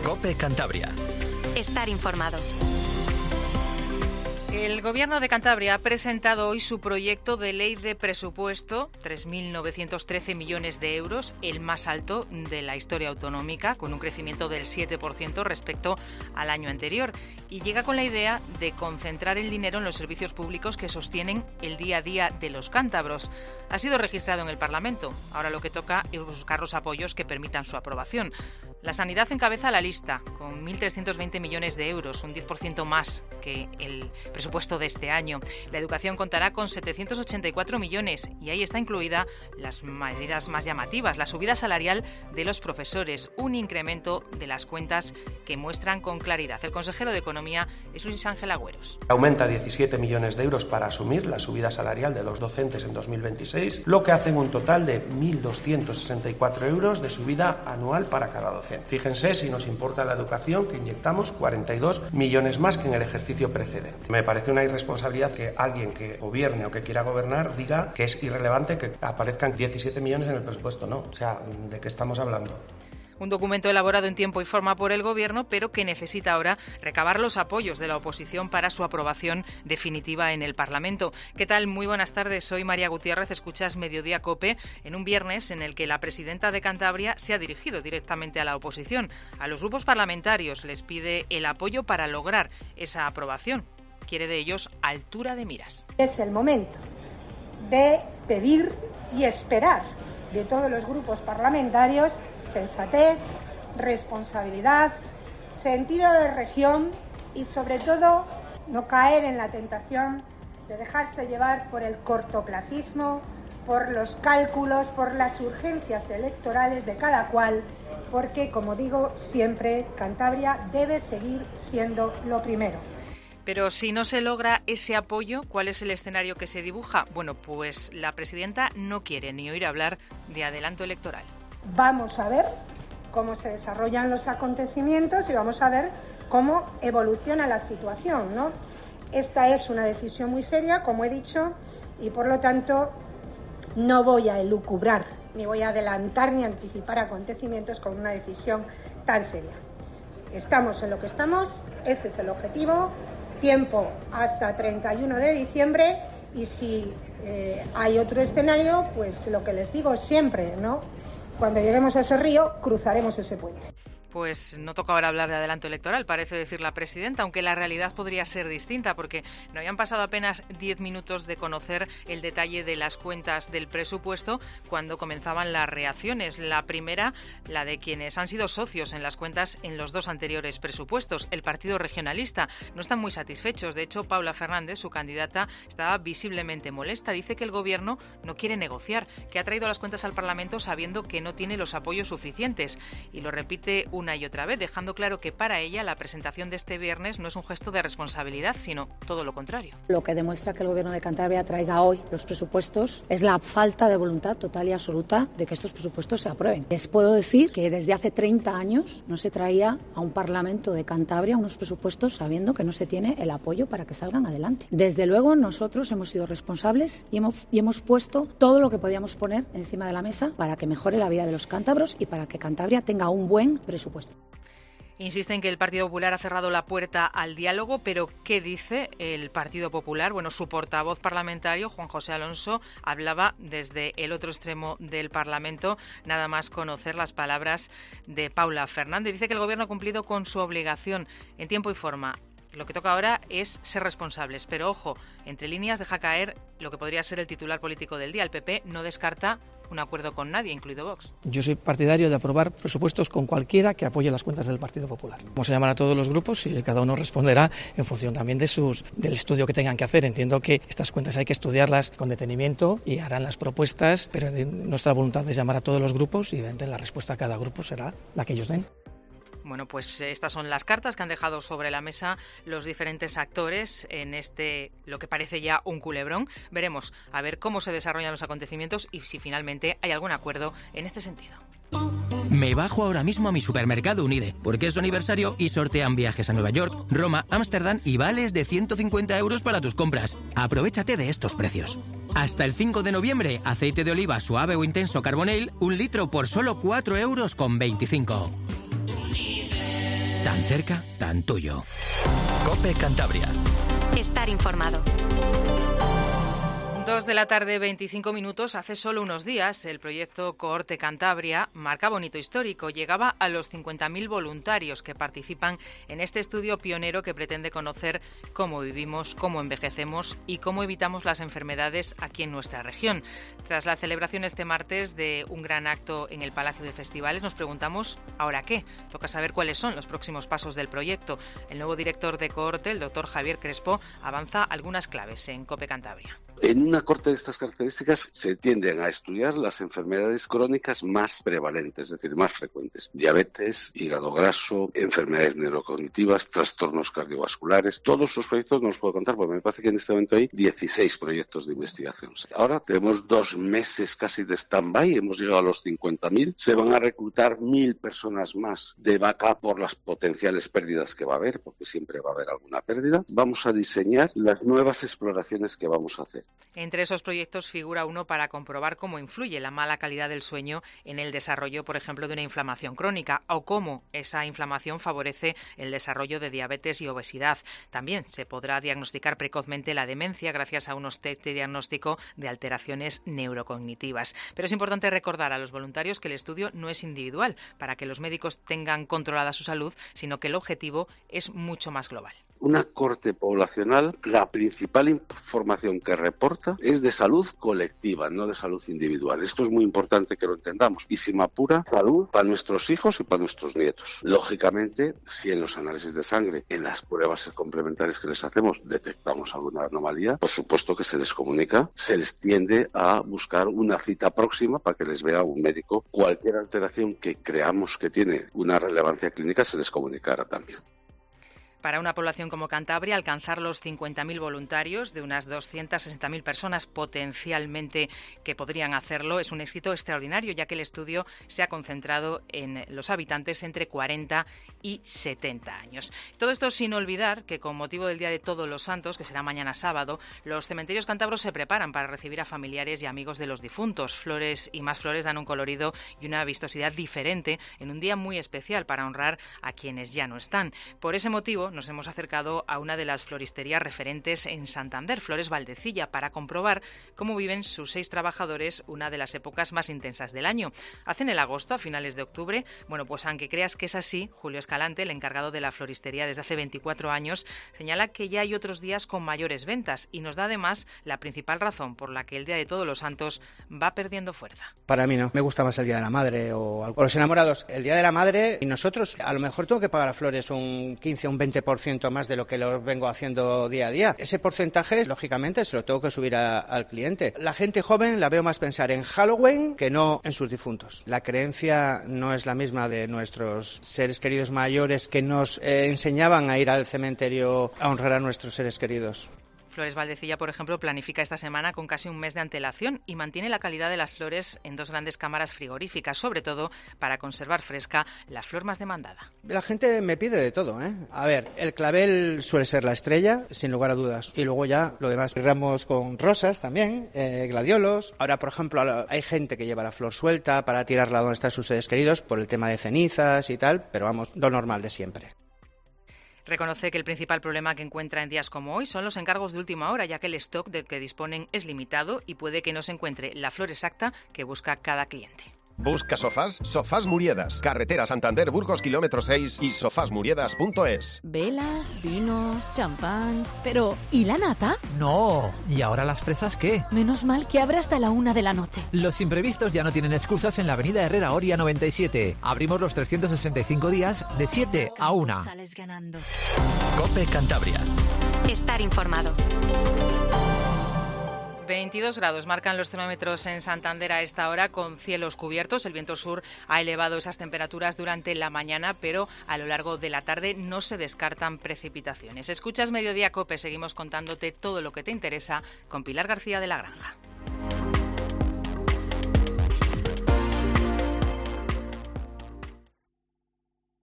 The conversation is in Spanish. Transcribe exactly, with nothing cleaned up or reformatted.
COPE Cantabria. Estar informado. El Gobierno de Cantabria ha presentado hoy su proyecto de ley de presupuesto, tres mil novecientos trece millones de euros, el más alto de la historia autonómica, con un crecimiento del siete por ciento respecto al año anterior. Y llega con la idea de concentrar el dinero en los servicios públicos que sostienen el día a día de los cántabros. Ha sido registrado en el Parlamento. Ahora lo que toca es buscar los apoyos que permitan su aprobación. La sanidad encabeza la lista, con mil trescientos veinte millones de euros, un diez por ciento más que el presupuesto de este año. La educación contará con setecientos ochenta y cuatro millones y ahí está incluida las medidas más llamativas, la subida salarial de los profesores, un incremento de las cuentas que muestran con claridad. El consejero de Economía es Luis Ángel Agüeros. Aumenta diecisiete millones de euros para asumir la subida salarial de los docentes en dos mil veintiséis, lo que hace un total de mil doscientos sesenta y cuatro euros de subida anual para cada docente. Fíjense si nos importa la educación, que inyectamos cuarenta y dos millones más que en el ejercicio precedente. Me parece una irresponsabilidad que alguien que gobierne o que quiera gobernar diga que es irrelevante que aparezcan diecisiete millones en el presupuesto. No, o sea, ¿de qué estamos hablando? Un documento elaborado en tiempo y forma por el Gobierno, pero que necesita ahora recabar los apoyos de la oposición para su aprobación definitiva en el Parlamento. ¿Qué tal? Muy buenas tardes. Soy María Gutiérrez. Escuchas Mediodía COPE en un viernes en el que la presidenta de Cantabria se ha dirigido directamente a la oposición. A los grupos parlamentarios les pide el apoyo para lograr esa aprobación. Quiere de ellos altura de miras. Es el momento de pedir y esperar de todos los grupos parlamentarios sensatez, responsabilidad, sentido de región y, sobre todo, no caer en la tentación de dejarse llevar por el cortoplacismo, por los cálculos, por las urgencias electorales de cada cual, porque, como digo siempre, Cantabria debe seguir siendo lo primero. Pero si no se logra ese apoyo, ¿cuál es el escenario que se dibuja? Bueno, pues la presidenta no quiere ni oír hablar de adelanto electoral. Vamos a ver cómo se desarrollan los acontecimientos y vamos a ver cómo evoluciona la situación, ¿no? Esta es una decisión muy seria, como he dicho, y por lo tanto no voy a elucubrar, ni voy a adelantar ni anticipar acontecimientos con una decisión tan seria. Estamos en lo que estamos, ese es el objetivo, tiempo hasta treinta y uno de diciembre y si eh, hay otro escenario, pues lo que les digo siempre, ¿no? Cuando lleguemos a ese río, cruzaremos ese puente. Pues no toca ahora hablar de adelanto electoral, parece decir la presidenta, aunque la realidad podría ser distinta, porque no habían pasado apenas diez minutos de conocer el detalle de las cuentas del presupuesto cuando comenzaban las reacciones. La primera, la de quienes han sido socios en las cuentas en los dos anteriores presupuestos, el Partido Regionalista. No están muy satisfechos. De hecho, Paula Fernández, su candidata, estaba visiblemente molesta. Dice que el Gobierno no quiere negociar, que ha traído las cuentas al Parlamento sabiendo que no tiene los apoyos suficientes. Y lo repite un una y otra vez, dejando claro que para ella la presentación de este viernes no es un gesto de responsabilidad, sino todo lo contrario. Lo que demuestra que el Gobierno de Cantabria traiga hoy los presupuestos es la falta de voluntad total y absoluta de que estos presupuestos se aprueben. Les puedo decir que desde hace treinta años no se traía a un Parlamento de Cantabria unos presupuestos sabiendo que no se tiene el apoyo para que salgan adelante. Desde luego nosotros hemos sido responsables y hemos, y hemos puesto todo lo que podíamos poner encima de la mesa para que mejore la vida de los cántabros y para que Cantabria tenga un buen presupuesto. Insiste en que el Partido Popular ha cerrado la puerta al diálogo, pero ¿qué dice el Partido Popular? Bueno, su portavoz parlamentario, Juan José Alonso, hablaba desde el otro extremo del Parlamento, nada más conocer las palabras de Paula Fernández. Dice que el Gobierno ha cumplido con su obligación en tiempo y forma. Lo que toca ahora es ser responsables, pero ojo, entre líneas deja caer lo que podría ser el titular político del día. El P P no descarta un acuerdo con nadie, incluido Vox. Yo soy partidario de aprobar presupuestos con cualquiera que apoye las cuentas del Partido Popular. Vamos a llamar a todos los grupos y cada uno responderá en función también de sus del estudio que tengan que hacer. Entiendo que estas cuentas hay que estudiarlas con detenimiento y harán las propuestas, pero nuestra voluntad es llamar a todos los grupos y evidentemente la respuesta a cada grupo será la que ellos den. Bueno, pues estas son las cartas que han dejado sobre la mesa los diferentes actores en este, lo que parece ya un culebrón. Veremos a ver cómo se desarrollan los acontecimientos y si finalmente hay algún acuerdo en este sentido. Me bajo ahora mismo a mi supermercado Unide, porque es su aniversario y sortean viajes a Nueva York, Roma, Ámsterdam y vales de ciento cincuenta euros para tus compras. Aprovéchate de estos precios. Hasta el cinco de noviembre, aceite de oliva suave o intenso Carbonell, un litro por solo cuatro euros con veinticinco. Tan cerca, tan tuyo. COPE Cantabria. Estar informado. Dos de la tarde, veinticinco minutos. Hace solo unos días, el proyecto Cohorte Cantabria marcaba un hito histórico. Llegaba a los cincuenta mil voluntarios que participan en este estudio pionero que pretende conocer cómo vivimos, cómo envejecemos y cómo evitamos las enfermedades aquí en nuestra región. Tras la celebración este martes de un gran acto en el Palacio de Festivales, nos preguntamos, ¿ahora qué? Toca saber cuáles son los próximos pasos del proyecto. El nuevo director de Cohorte, el doctor Javier Crespo, avanza algunas claves en COPE Cantabria. En una corte de estas características se tienden a estudiar las enfermedades crónicas más prevalentes, es decir, más frecuentes. Diabetes, hígado graso, enfermedades neurocognitivas, trastornos cardiovasculares. Todos los proyectos no los puedo contar porque me parece que en este momento hay dieciséis proyectos de investigación. Ahora tenemos dos meses casi de stand-by, hemos llegado a los cincuenta mil. Se van a reclutar mil personas más de backup por las potenciales pérdidas que va a haber, porque siempre va a haber alguna pérdida. Vamos a diseñar las nuevas exploraciones que vamos a hacer. Entre esos proyectos figura uno para comprobar cómo influye la mala calidad del sueño en el desarrollo, por ejemplo, de una inflamación crónica o cómo esa inflamación favorece el desarrollo de diabetes y obesidad. También se podrá diagnosticar precozmente la demencia gracias a unos test de diagnóstico de alteraciones neurocognitivas. Pero es importante recordar a los voluntarios que el estudio no es individual para que los médicos tengan controlada su salud, sino que el objetivo es mucho más global. Una corte poblacional, la principal información que reporta es de salud colectiva, no de salud individual. Esto es muy importante que lo entendamos. Y si me apura, salud para nuestros hijos y para nuestros nietos. Lógicamente, si en los análisis de sangre, en las pruebas complementarias que les hacemos, detectamos alguna anomalía, por supuesto que se les comunica, se les tiende a buscar una cita próxima para que les vea un médico. Cualquier alteración que creamos que tiene una relevancia clínica se les comunicará también. Para una población como Cantabria, alcanzar los cincuenta mil voluntarios de unas doscientas sesenta mil personas potencialmente que podrían hacerlo es un éxito extraordinario, ya que el estudio se ha concentrado en los habitantes entre cuarenta y setenta años. Todo esto sin olvidar que con motivo del Día de Todos los Santos, que será mañana sábado, los cementerios cántabros se preparan para recibir a familiares y amigos de los difuntos. Flores y más flores dan un colorido y una vistosidad diferente en un día muy especial para honrar a quienes ya no están. Por ese motivo, nos hemos acercado a una de las floristerías referentes en Santander, Flores Valdecilla, para comprobar cómo viven sus seis trabajadores una de las épocas más intensas del año. Hacen el agosto a finales de octubre. Bueno, pues aunque creas que es así, Julio Escalante, el encargado de la floristería desde hace veinticuatro años, señala que ya hay otros días con mayores ventas y nos da además la principal razón por la que el Día de Todos los Santos va perdiendo fuerza. Para mí no, me gusta más el Día de la Madre o, o los enamorados. El Día de la Madre y nosotros a lo mejor tengo que pagar a Flores un quince o un veinte por ciento más de lo que lo vengo haciendo día a día. Ese porcentaje, lógicamente, se lo tengo que subir a, al cliente. La gente joven la veo más pensar en Halloween que no en sus difuntos. La creencia no es la misma de nuestros seres queridos mayores que nos eh, enseñaban a ir al cementerio a honrar a nuestros seres queridos. Flores Valdecilla, por ejemplo, planifica esta semana con casi un mes de antelación y mantiene la calidad de las flores en dos grandes cámaras frigoríficas, sobre todo para conservar fresca la flor más demandada. La gente me pide de todo, ¿eh? A ver, el clavel suele ser la estrella, sin lugar a dudas. Y luego ya lo demás, ramos con rosas también, eh, gladiolos. Ahora, por ejemplo, hay gente que lleva la flor suelta para tirarla donde están sus seres queridos por el tema de cenizas y tal, pero vamos, lo normal de siempre. Reconoce que el principal problema que encuentra en días como hoy son los encargos de última hora, ya que el stock del que disponen es limitado y puede que no se encuentre la flor exacta que busca cada cliente. ¿Busca sofás? Sofás Muriedas. Carretera Santander Burgos, kilómetro seis y sofás muriedas punto es. Velas, vinos, champán... Pero, ¿y la nata? No. ¿Y ahora las fresas qué? Menos mal que abre hasta la una de la noche. Los imprevistos ya no tienen excusas en la avenida Herrera Oria noventa y siete. Abrimos los trescientos sesenta y cinco días de siete a una. COPE Cantabria. Estar informado. veintidós grados marcan los termómetros en Santander a esta hora con cielos cubiertos. El viento sur ha elevado esas temperaturas durante la mañana, pero a lo largo de la tarde no se descartan precipitaciones. Escuchas Mediodía COPE, seguimos contándote todo lo que te interesa con Pilar García de la Granja.